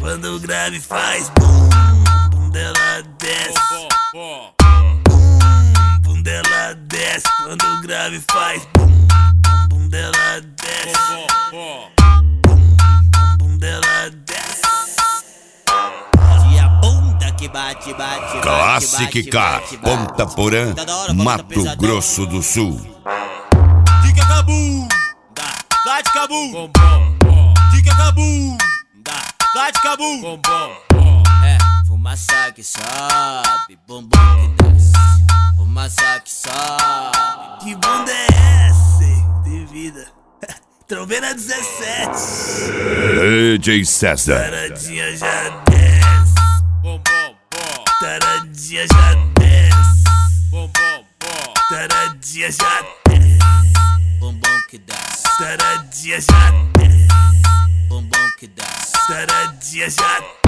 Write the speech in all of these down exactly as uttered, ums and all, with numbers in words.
Quando o grave faz bum, bum dela desce. Bum, bum dela desce. Quando o grave faz bum, bum, bum dela desce. Bum, bum dela desce. E a bunda que bate, bate, Classic Car, Ponta Porã, Mato Grosso do Sul. Dica Cabu, dá de Cabu, dica Cabu, dá de Cabu. É, fumaça que sobe, bumbum que desce. Fumaça que sobe. Que bunda é essa, hein? De vida. Trombeta dezessete. D J César. Taradinha já desce. Taradinha já desce. Taradinha já desce. Bumbum que desce. Taradinha já desce. Bumbum que desce. Taradinha já desce.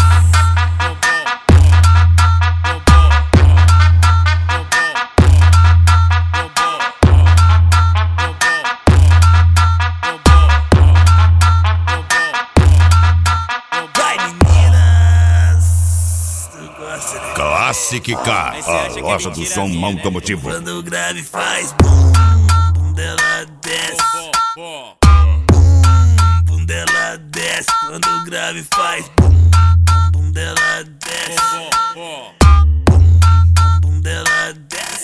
Vai, meninas! Tu gosta, né? Classic Car, a loja do som automotivo. Quando o grave faz bum, bum dela desce. Bum, bum dela desce. Quando o grave faz bum, bum, bum dela desce. Bum, bum dela desce.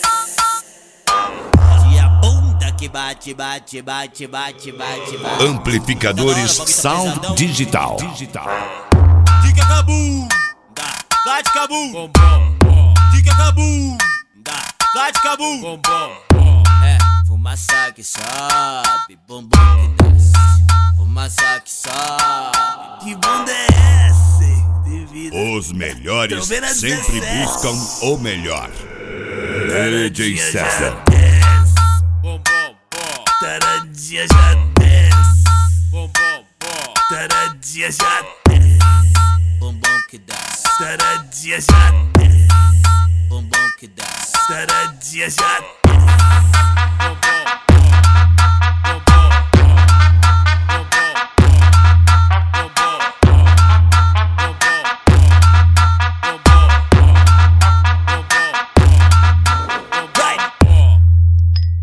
E a bunda que bate, bate, bate, bate, bate, bate. Amplificadores Sound Digital. Dica Cabu, dá de Cabu, dica Cabu, dá de Cabu. É, fumaça que sobe, bumbum que desce. Fumaça que sobe. Que bunda é essa, hein? De vida. Os melhores Trombeta sempre dezessete. buscam o melhor. D J Taradinha César. já desce. Taradinha já desce. Taradinha já desce. Bumbum que desce. Taradinha já desce. Bumbum que desce. Taradinha já desce.